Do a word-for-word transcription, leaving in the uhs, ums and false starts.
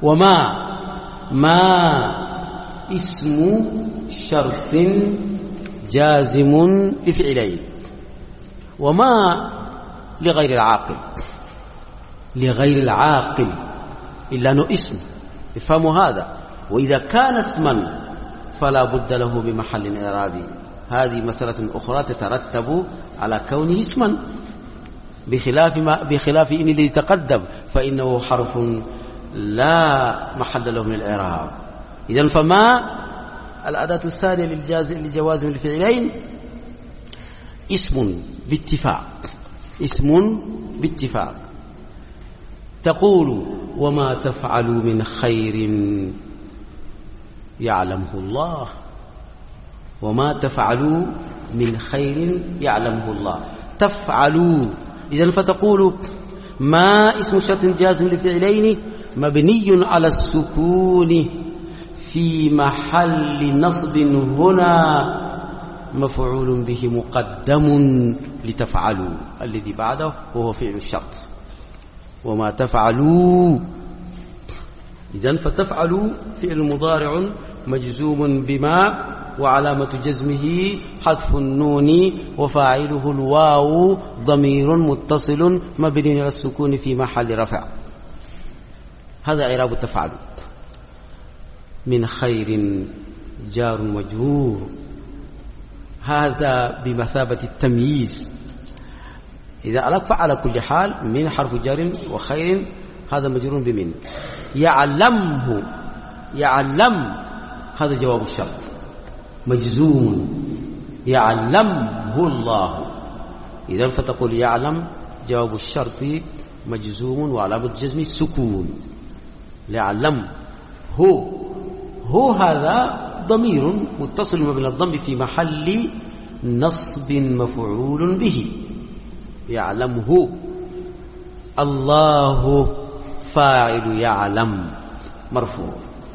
وما ما اسم شرط جازم لفعلين، وما لغير العاقل، لغير العاقل إلا أنه اسم، افهموا هذا. وإذا كان اسما فلا بد له بمحل إعرابي. هذه مسألة أخرى تترتب على كونه اسما، بخلاف ما بخلاف إن الذي تقدم فإنه حرف لا محل له من الإعراب. إذن فما الأداة الثانية لجوازم الفعلين اسم باتفاق، اسم باتفاق. تقول وما تفعلوا من خير يعلمه الله، وما تفعلوا من خير يعلمه الله. تفعلوا إذن فتقول ما اسم شرط جازم لفعلين مبني على السكون في محل نصب هنا مفعول به مقدم لتفعلوا الذي بعده وهو فعل الشرط. وما تفعلوا إذن فتفعلوا فعل مضارع مجزوم بما وعلامة جزمه حذف النون وفاعله الواو ضمير متصل مبني على السكون في محل رفع. هذا إعراب تفعلوا. من خير جار مجرور، هذا بمثابة التمييز. إذا علق فعلى كل حال من حرف جار وخير هذا مجرور بمن. يعلمه يعلم هذا جواب الشرط مجزوم، يعلمه الله. إذا فتقول يعلم جواب الشرط مجزوم وعلامة جزم السكون. يعلم هو هو هذا ضمير متصل مبني الضم في محل نصب مفعول به. يعلمه. الله فاعل يعلم مرفوع.